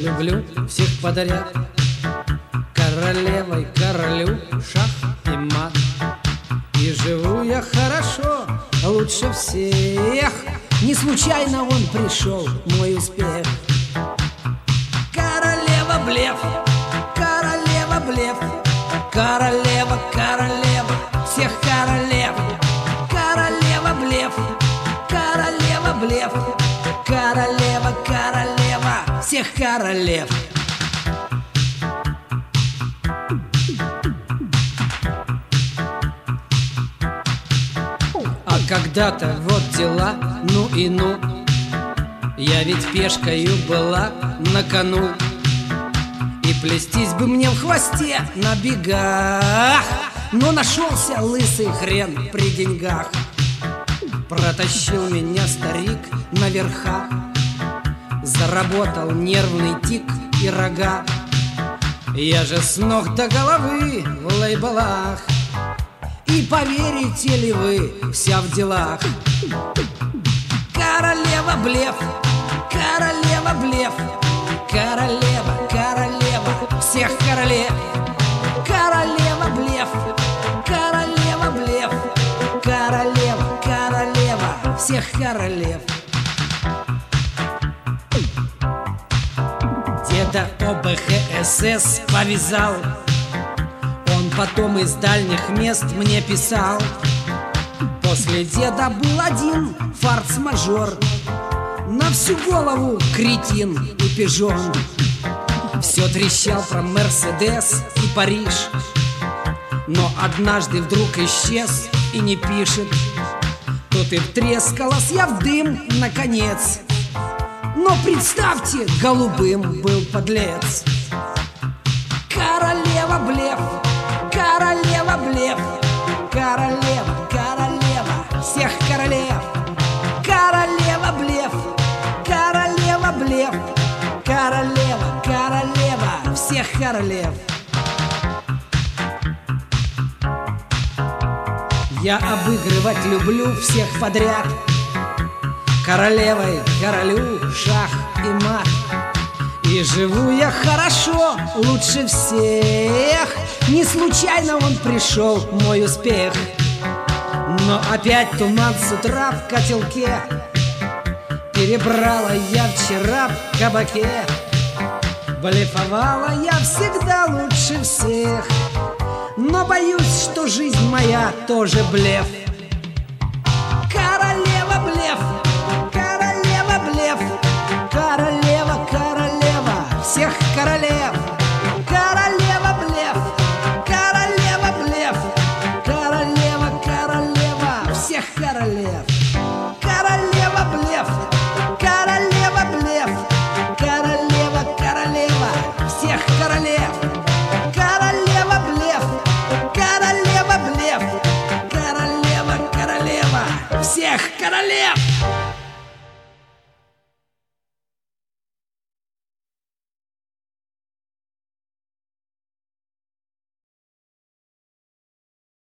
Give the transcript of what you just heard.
люблю всех подряд. Королевой королю шах и мат. И живу я хорошо, лучше всех. Не случайно он пришел, мой успех. Королева блеф, королева блеф, королева, королева всех королев. Королева блеф, королева блеф, королева, королева всех королев. А когда-то вот дела, ну и ну. Я ведь пешкою была на кону. И плестись бы мне в хвосте на бегах, но нашелся лысый хрен при деньгах. Протащил меня старик на верхах. Заработал нервный тик и рога. Я же с ног до головы в лейблах. И поверите ли вы, вся в делах. Королева блеф, королева блеф, королева, королева всех королев. Королева блеф, королева блеф, королева, королева всех королев. Деда ОБХСС повязал. Он потом из дальних мест мне писал. После деда был один форс-мажор. На всю голову кретин и пижон. Все трещал про Мерседес и Париж. Но однажды вдруг исчез и не пишет. Тут и втрескалась я в дым, наконец. Но представьте, голубым был подлец. Королева блеф, королева блеф, королева, королева всех королев. Королева блеф, королева блеф, королева, королева всех королев. Я обыгрывать люблю всех подряд. Королевой королю шах и мат. И живу я хорошо, лучше всех. Не случайно он пришел, мой успех. Но опять туман с утра в котелке. Перебрала я вчера в кабаке. Блефовала я всегда лучше всех. Но боюсь, что жизнь моя тоже блеф. Королева блеф, королева блеф, королева, королева всех королев. Королева блеф, королева блеф, королева, королева всех королев. Королева блеф, королева блеф, королева, королева всех королев. Королева блеф, королева блеф, королева, королева всех королев.